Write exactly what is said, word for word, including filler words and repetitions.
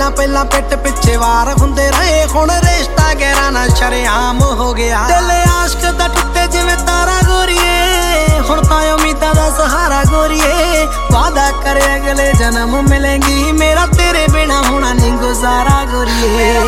ਪਹਿਲਾਂ ਪਹਿਲਾਂ ਪਿੱਟ ਪਿੱਛੇ ਵਾਰ ਹੁੰਦੇ ਰਹੇ, ਹੁਣ ਰਿਸ਼ਤਾ ਗਹਿਰਾ ਨਾ ਸ਼ਰੇਆਮ ਹੋ ਗਿਆ। ਦਿਲ ਆਸ਼ਕ ਦਾ ਟੁੱਟੇ ਜਿਵੇਂ ਤਾਰਾ ਗੋਰੀਏ, ਹੁਣ ਤਾਂ ਉਮੀਦਾਂ ਦਾ ਸਹਾਰਾ ਗੋਰੀਏ। ਵਾਦਾ ਕਰੇ ਅਗਲੇ ਜਨਮ ਮਿਲੇਂਗੀ, ਮੇਰਾ ਤੇਰੇ ਬਿਨਾ ਹੋਣਾ ਨਹੀਂ ਗੁਜ਼ਾਰਾ ਗੋਰੀਏ।